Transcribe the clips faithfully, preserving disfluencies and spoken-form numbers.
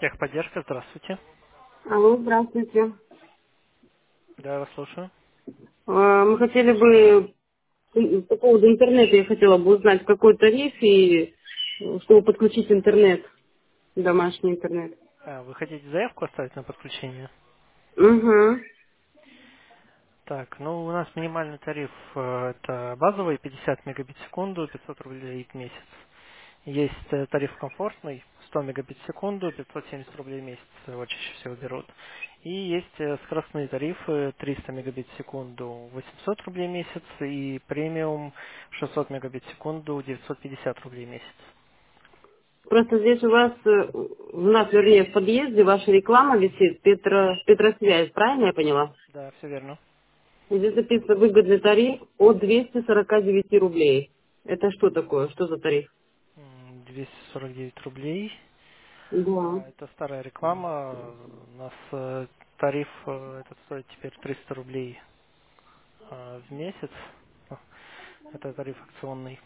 Техподдержка, здравствуйте. Алло, здравствуйте. Да, я вас слушаю. А, Мы хотели бы м, по поводу интернета, я хотела бы узнать, какой тариф и э, чтобы подключить интернет, домашний интернет. А, вы хотите заявку оставить на подключение? Угу. Так, ну у нас минимальный тариф э, это базовый пятьдесят мегабит в секунду, пятьсот рублей в месяц. Есть э, тариф комфортный, сто мегабит в секунду, пятьсот семьдесят рублей в месяц, его чаще всего берут. И есть э, скоростные тарифы, триста мегабит в секунду, восемьсот рублей в месяц, и премиум шестьсот мегабит в секунду, девятьсот пятьдесят рублей в месяц. Просто здесь у вас, э, у нас, вернее, в подъезде ваша реклама висит, Петро, Петросвязь, правильно я поняла? Да, все верно. И здесь написано выгодный тариф от двухсот сорока девяти рублей. Это что такое? Что за тариф? М, двести сорок девять рублей. Да. А, это старая реклама. У нас э, тариф э, этот стоит теперь триста рублей э, в месяц. А, Это тариф акционный.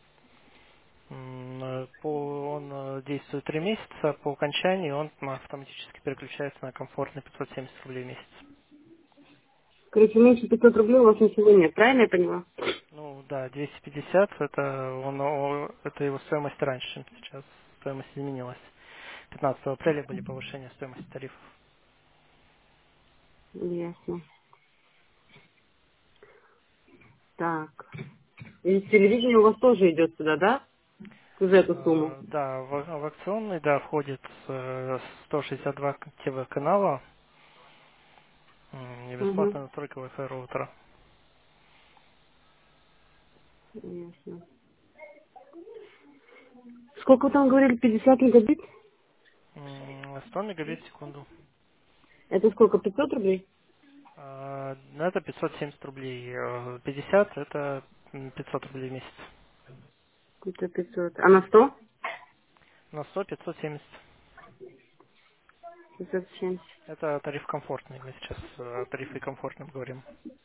М, э, По, он э, действует три месяца. По окончании он м, автоматически переключается на комфортный пятьсот семьдесят рублей в месяц. Короче, меньше пятьсот рублей у вас ничего нет, правильно я поняла? Ну да, двести пятьдесят это, он, о, это его стоимость раньше. Сейчас стоимость изменилась. пятнадцатого апреля были повышения стоимости тарифов. Ясно. Так. И телевидение у вас тоже идет сюда, да? За эту сумму. Э, Да, в, в акционный, да, входит э, сто шестьдесят два ТВ канала м, и Угу. бесплатная настройка Wi-Fi роутера. Ясно. Сколько вы там говорили? пятьдесят мегабит? М, сто мегабит в секунду. Это сколько? пятьсот рублей? А, ну, это пятьсот семьдесят рублей. э, пятьдесят это м, пятьсот рублей в месяц. Это пятьсот. А на сто? На сто пятьсот семьдесят. пятьсот семьдесят. Это тариф комфортный. Мы сейчас о тарифе комфортном говорим.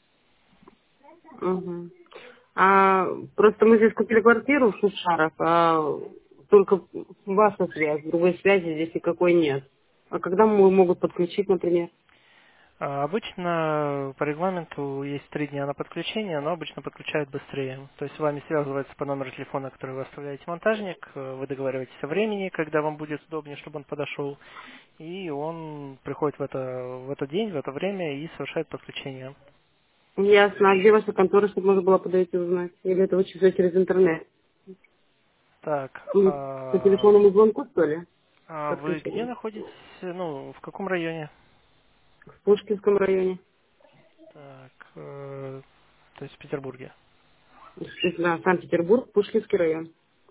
Угу. А просто мы здесь купили квартиру в Шушарах, а только ваша связь, другой связи здесь никакой нет. А когда мы могут подключить, например? А, Обычно по регламенту есть три дня на подключение, но обычно подключают быстрее. То есть с вами связывается по номеру телефона, который вы оставляете монтажник, э, вы договариваетесь о времени, когда вам будет удобнее, чтобы он подошел, и он приходит в, это, в этот день, в это время и совершает подключение. Ясно. А где ваша контора, чтобы можно было подойти узнать? Или это вы все через интернет? Так, Ну, по а, телефонному звонку, что ли? а вы где Подключение. находитесь? Ну, в каком районе? В Пушкинском районе. Так, э, то есть в Петербурге. Да, Санкт-Петербург, Пушкинский район.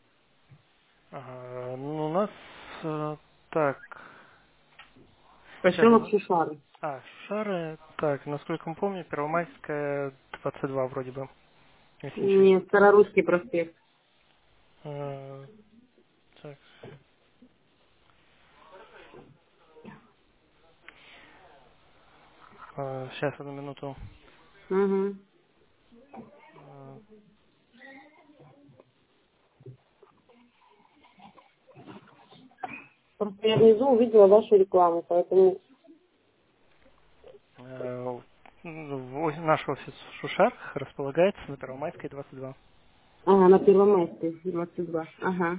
Ага, ну, у нас э, так. Сейчас, Поселок Шишары. А, Шары, так, насколько я помню, Первомайская, двадцать два вроде бы, если ничего не... Нет, Старорусский проспект. Э, так, э, сейчас, одну минуту. Угу. Э, Просто я внизу увидела вашу рекламу, поэтому... э, в- Наш офис в Шушарах располагается на Первомайской, двадцать два. Ага, на Первомайской, двадцать два. Ага.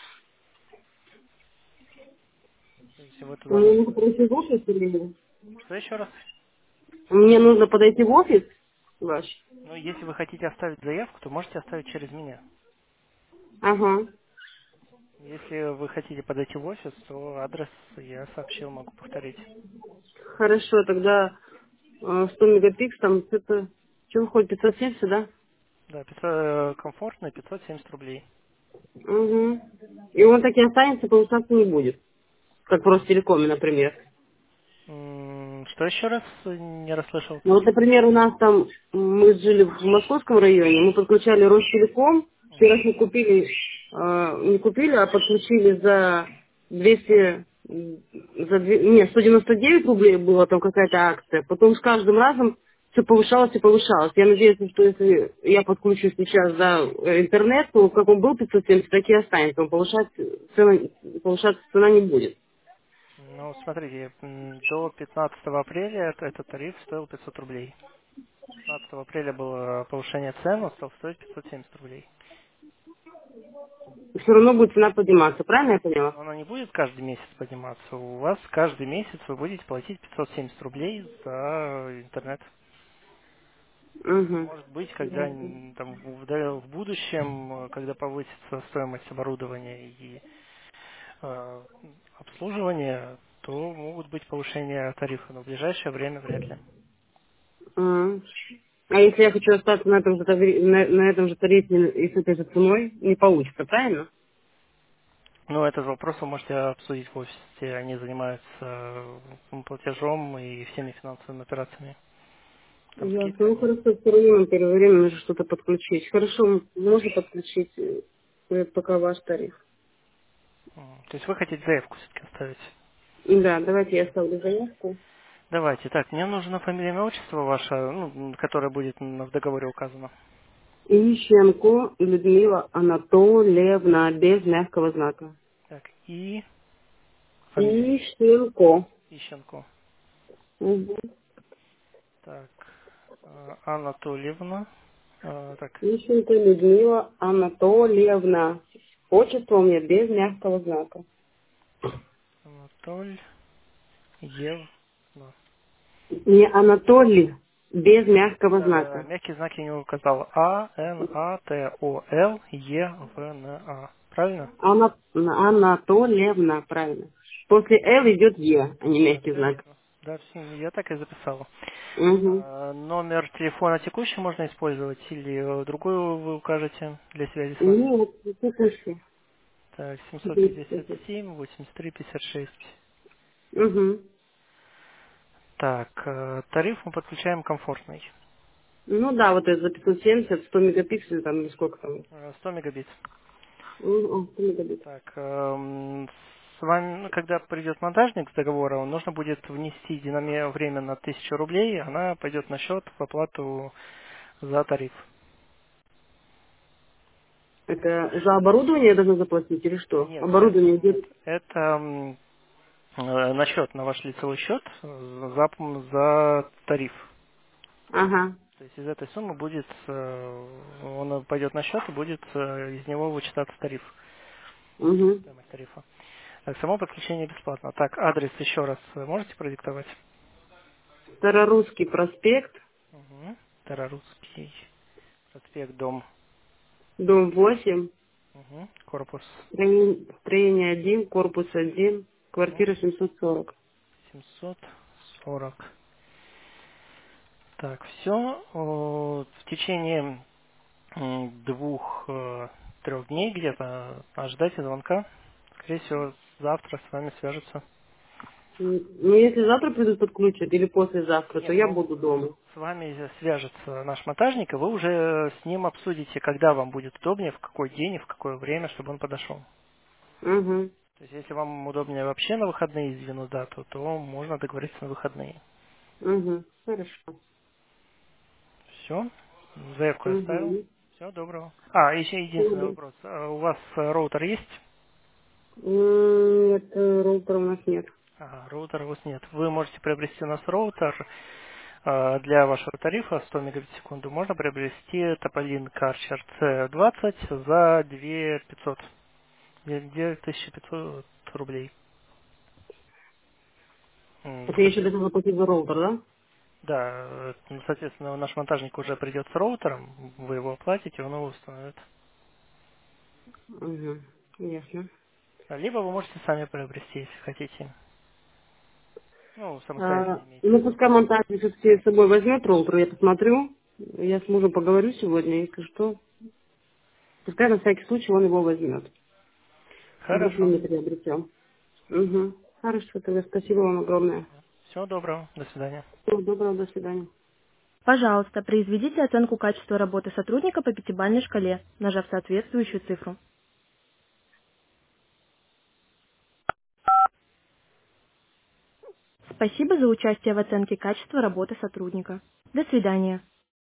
Если вы туда Мне можете... нужно подойти в офис или... Что еще раз? Мне нужно подойти в офис ваш? Ну, если вы хотите оставить заявку, то можете оставить через меня. Ага. Если вы хотите подойти в офис, то адрес я сообщил, могу повторить. Хорошо, тогда э, сто мегапикс, там это... Что выходит, пятьсот семьдесят, да? Да, пятьсот, э, комфортно, пятьсот семьдесят рублей. Угу. И он так и останется, повышаться не будет. Как в Ростелекоме, например. М, Что еще раз не расслышал? Ну вот, например, у нас там, мы жили в московском районе, мы подключали Ростелеком, Мгм. первый раз мы купили, э, не купили, а подключили за двести, м, за, две- нет, сто девяносто девять рублей была там какая-то акция, потом с каждым разом все повышалось и повышалось. Я надеюсь, что если я подключу сейчас за э, интернет, то как он был пятьсот семьдесят, так и останется, он повышать, цена, повышаться цена не будет. Ну, смотрите, м, до пятнадцатого апреля эт- этот тариф стоил пятьсот рублей. пятнадцатого апреля было повышение цен, он стал стоить пятьсот семьдесят рублей. Все равно будет цена подниматься, правильно я поняла? Но она не будет каждый месяц подниматься. У вас каждый месяц вы будете платить пятьсот семьдесят рублей за интернет. Угу. Может быть, когда м, там, в, да- в будущем, э, когда повысится стоимость оборудования и э, обслуживания, то могут быть повышения тарифа, но в ближайшее время вряд ли. А если я хочу остаться на этом же, тари- на, на этом же тарифе и с этой же ценой, не получится, правильно? Но этот вопрос вы можете обсудить в офисе. Они занимаются э, платежом и всеми финансовыми операциями. Там Ясно. скидка Ну они. хорошо, все равно на первое время нужно что-то подключить. Хорошо, можно подключить э, э, пока ваш тариф. М, То есть вы хотите заявку все-таки оставить? Да, давайте я оставлю заявку. Давайте. Так, мне нужно фамилия, имя, отчество ваше, ну, м, которое будет м, в договоре указано. Ищенко Людмила Анатольевна, без мягкого знака. Так, и фамилия Ищенко. Ищенко. Угу. Так, э, Анатольевна. Э, Так, Ищенко Людмила Анатольевна. Отчество у меня без мягкого знака. Анатоль Евна. Не Анатолий, без мягкого Да, да, знака. мягкий знак я не указал. А, Н, А, Т, О, Л, Е, В, Н, А. Правильно? Ана- Анатольевна, правильно. После Л идет Е, а не Да, мягкий все знак. верно. Да, все, я так и записал. Угу. А, номер телефона текущий можно использовать или э, другой вы укажете для связи с вами? Нет, это хорошо. Так, семьсот пятьдесят семь восемьдесят три пятьдесят шесть. Угу. Так, э, тариф мы подключаем комфортный. Ну да, вот это за пятьсот семьдесят, сто мегапикселей, там, или сколько там. Э, сто мегабит. Угу, сто мегабит. Так, эм, с вами, ну, когда придет монтажник с договора, нужно будет внести динаме время на тысячу рублей, она пойдет на счет в оплату за тариф. Это за оборудование я должна заплатить или что? Нет, нет, Оборудование нет. идет. Это м, э, на счет, на ваш лицевой счет э, за, за тариф. Ага. То есть из этой суммы будет, э, он пойдет на счет и будет э, из него вычитаться тариф, Угу. стоимость тарифа. Так, само подключение бесплатно. Так, адрес еще раз э, можете продиктовать? Старорусский проспект, Угу. Тарарусский проспект, дом. дом восемь, Угу. Корпус. строение строение один, корпус один, Угу. квартира семьсот сорок. семьсот сорок. Так, все. В течение м, двух, э, трех дней где-то ожидайте звонка. Скорее всего, завтра с вами свяжутся. М, Ну, если завтра придут подключат или послезавтра, то Нет, я ну, буду дома. с вами свяжется наш монтажник, и вы уже с ним обсудите, когда вам будет удобнее, в какой день и в какое время, чтобы он подошел. Угу. То есть, если вам удобнее вообще на выходные сдвинуть дату, то можно договориться на выходные. Угу. Хорошо. Все, заявку я оставил. Угу. Всего доброго. А, еще единственный вопрос. А у вас э, роутер есть? Нет, э, роутера у нас нет. Ага, роутера у вас нет. Вы можете приобрести у нас роутер э, для вашего тарифа сто мегабит в секунду. Можно приобрести Topolin Karcher си двадцать за две тысячи пятьсот. две тысячи пятьсот рублей. М, Это я еще соответ- должна заплатить за роутер, да? Да, э, ну, соответственно, наш монтажник уже придет с роутером, вы его оплатите, он его установит. Угу. Ясно. Либо вы можете сами приобрести, если хотите. Ну, самостоятельно А, имеется в ну, виду. пускай монтажник все с собой возьмет роутер, я посмотрю. Я с мужем поговорю сегодня, если что. Пускай на всякий случай он его возьмет. Вдруг мы Хорошо. не приобретем. Угу. Хорошо, тогда спасибо вам огромное. Всего доброго. До свидания. Всего доброго, до свидания. Пожалуйста, произведите оценку качества работы сотрудника по пятибалльной шкале, нажав соответствующую цифру. Спасибо за участие в оценке качества работы сотрудника. До свидания.